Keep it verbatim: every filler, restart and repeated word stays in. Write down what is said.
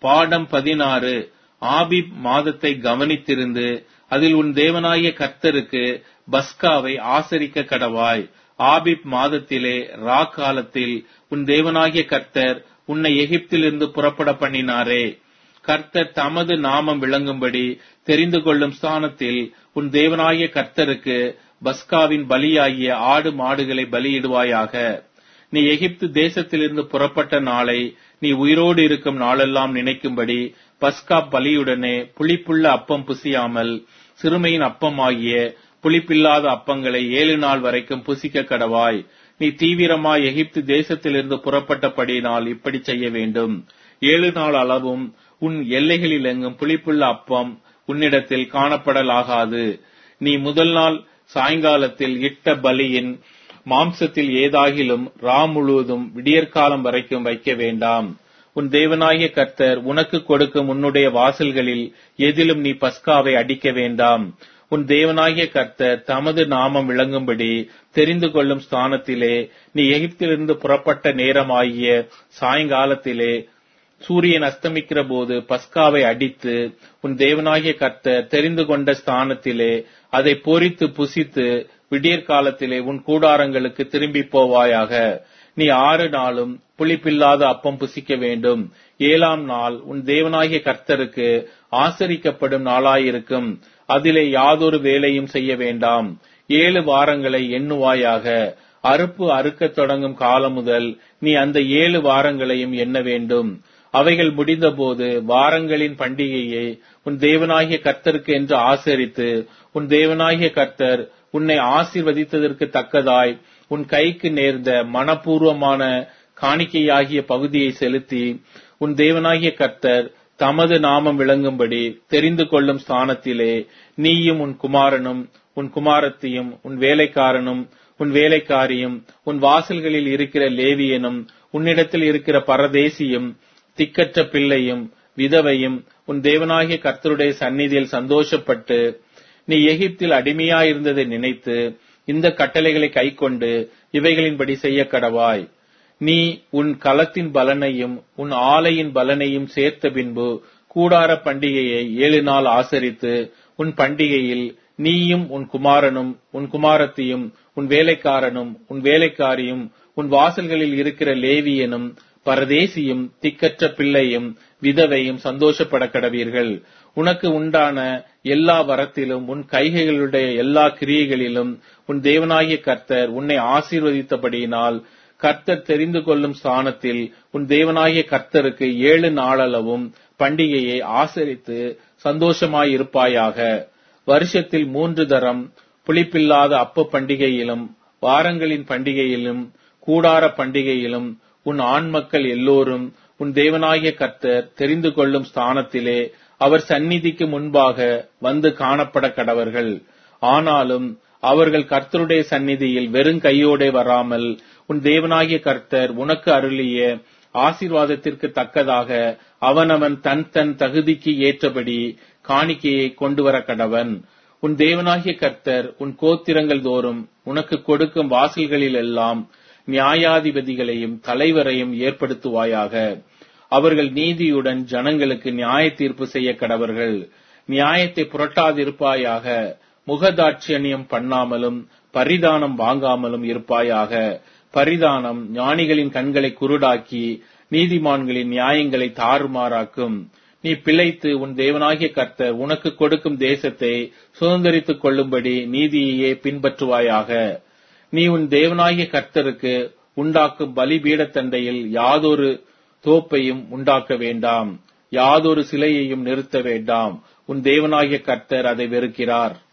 பாடம் பதினாறு. ஆபீப் மாதத்தை கவனித்திருந்து அதில் உன் தேவனாகிய கர்த்தருக்கு பஸ்காவை ஆசரிக்க கடவாய். ஆபீப் மாதத்திலே ரா காலத்தில் உன் தேவனாகிய கர்த்தர் உன்னை எகிப்திலிருந்து புறப்பட பண்ணினாரே. கர்த்தர் தமது நாமம் விளங்கும்படி தெரிந்து கொள்ளும் ஸ்தானத்தில் உன் தேவனாகிய கர்த்தருக்கு பஸ்காவின் பலியாகிய ஆடு மாடுகளை பலியிடுவாயாக. நீ எகிப்து தேசத்திலிருந்து புறப்பட்ட நாளை நீ உயிரோடு இருக்கும் நாளெல்லாம் நினைக்கும்படி பஸ்கா பலியுடனே புளிப்புள்ள அப்பம் புசியாமல் சிறுமையின் அப்பமாகிய புளிப்பில்லாத அப்பங்களை ஏழு நாள் வரைக்கும் புசிக்க கடவாய். நீ தீவிரமாய் எகிப்து தேசத்திலிருந்து புறப்பட்டபடியினால் இப்படி செய்ய வேண்டும். ஏழு நாள் அளவும் உன் எல்லைகளில் எங்கும் புளிப்புள்ள அப்பம் உன்னிடத்தில் காணப்படலாகாது. நீ முதல் நாள் சாயங்காலத்தில் இட்ட பலியின் மாம்சத்தில் ஏதாகிலும் ரா முழுவதும் விடியற்காலம் வரைக்கும் வைக்க வேண்டாம். உன் தேவனாகிய கர்த்தர் உனக்கு கொடுக்கும் உன்னுடைய வாசல்களில் எதிலும் நீ பஸ்காவை அடிக்க வேண்டாம். உன் தேவனாகிய கர்த்தர் தமது நாமம் விளங்கும்படி தெரிந்து கொள்ளும் ஸ்தானத்திலே நீ எகிப்திலிருந்து புறப்பட்ட நேரமாகிய சாயங்காலத்திலே சூரியன் அஸ்தமிக்கிற போது பஸ்காவை அடித்து உன் தேவனாகிய கர்த்தர் தெரிந்து கொண்ட ஸ்தானத்திலே அதை பொரித்து புசித்து விடியற்காலத்திலே உன் கூடாரங்களுக்கு திரும்பி போவாயாக. நீ ஆறு நாளும் புளிப்பில்லாத அப்பம் புசிக்க வேண்டும். ஏழாம் நாள் உன் தேவனாகிய கர்த்தருக்கு ஆசரிக்கப்படும் நாளாயிருக்கும். அதிலே யாதொரு வேலையும் செய்ய வேண்டாம். ஏழு வாரங்களை எண்ணுவாயாக. அறுப்பு அறுக்கத் தொடங்கும் காலம் முதல் நீ அந்த ஏழு வாரங்களையும் எண்ண வேண்டும். அவைகள் முடிந்தபோது வாரங்களின் பண்டிகையை உன் தேவனாகிய கர்த்தருக்கு என்று ஆசரித்து உன் தேவனாகிய கர்த்தர் உன்னை ஆசீர்வதித்ததற்கு தக்கதாய் உன் கைக்கு நேர்ந்த மனப்பூர்வமான காணிக்கையாகிய பகுதியை செலுத்தி உன் தேவனாகிய கர்த்தர் தமது நாமம் விளங்கும்படி தெரிந்து கொள்ளும் ஸ்தானத்திலே நீயும் உன் குமாரனும் உன் குமாரத்தியும் உன் வேலைக்காரனும் உன் வேலைக்காரியும் உன் வாசல்களில் இருக்கிற லேவியனும் உன்னிடத்தில் இருக்கிற பரதேசியும் திக்கற்ற பிள்ளையும் விதவையும் உன் தேவனாகிய கர்த்தருடைய சந்நிதியில் சந்தோஷப்பட்டு நீ எகிப்தில் அடிமையாயிருந்ததை நினைத்து இந்த கட்டளைகளை கைக்கொண்டு இவைகளின்படி செய்ய கடவாய். நீ உன் களத்தின் பலனையும் உன் ஆலையின் பலனையும் சேர்த்த பின்பு கூடார பண்டிகையை ஏழு நாள் ஆசரித்து உன் பண்டிகையில் நீயும் உன் குமாரனும் உன் குமாரத்தியும் உன் வேலைக்காரனும் உன் வேலைக்காரியும் உன் வாசல்களில் இருக்கிற லேவியனும் பரதேசியும் திக்கற்ற பிள்ளையும் விதவையும் சந்தோஷப்பட கடவீர்கள். உனக்கு உண்டான எல்லா வரத்திலும் உன் கைகளுடைய எல்லா கிரியைகளிலும் உன் தேவனாகிய கர்த்தர் உன்னை ஆசீர்வதித்தபடியினால் கர்த்தர் தெரிந்து கொள்ளும் ஸ்தானத்தில் உன் தேவனாகிய கர்த்தருக்கு ஏழு நாளளவும் பண்டிகையை ஆசரித்து சந்தோஷமாயிருப்பாயாக. வருஷத்தில் மூன்று தரம் புளிப்பில்லாத அப்ப பண்டிகையிலும் வாரங்களின் பண்டிகையிலும் கூடார பண்டிகையிலும் உன் ஆண் மக்கள் எல்லோரும் உன் தேவனாகிய கர்த்தர் தெரிந்து கொள்ளும் ஸ்தானத்திலே அவர் சந்நிதிக்கு முன்பாக வந்து காணப்பட கடவர்கள். ஆனாலும் அவர்கள் கர்த்தருடைய சந்நிதியில் வெறும் கையோடே வராமல் உன் தேவனாகிய கர்த்தர் உனக்கு அருளிய ஆசீர்வாதத்திற்கு தக்கதாக அவனவன் தன் தன் தகுதிக்கு ஏற்றபடி காணிக்கையை கொண்டு வர கடவன். உன் தேவனாகிய கர்த்தர் உன் கோத்திரங்கள் தோறும் உனக்கு கொடுக்கும் வாசல்களில் எல்லாம் நியாயாதிபதிகளையும் தலைவரையும் ஏற்படுத்துவாயாக. அவர்கள் நீதியுடன் ஜனங்களுக்கு நியாய தீர்ப்பு செய்ய கடவர்கள். நியாயத்தை புரட்டாதிருப்பாயாக. முகதாட்சியணியம் பண்ணாமலும் பரிதானம் வாங்காமலும் இருப்பாயாக. பரிதானம் ஞானிகளின் கண்களை குருடாக்கி நீதிமான்களின் நியாயங்களை தாறுமாறாக்கும். நீ பிழைத்து உன் தேவனாகிய கர்த்தர் உனக்கு கொடுக்கும் தேசத்தை சுதந்தரித்துக் கொள்ளும்படி நீதியையே பின்பற்றுவாயாக. நீ உன் தேவனாகிய கர்த்தருக்கு உண்டாக்கும் பலிபீடத்தண்டையில் யாதொரு தோப்பையும் உண்டாக்க வேண்டாம். யாதொரு சிலையையும் நிறுத்த வேண்டாம். உன் தேவனாகிய கர்த்தர் அதை வெறுக்கிறார்.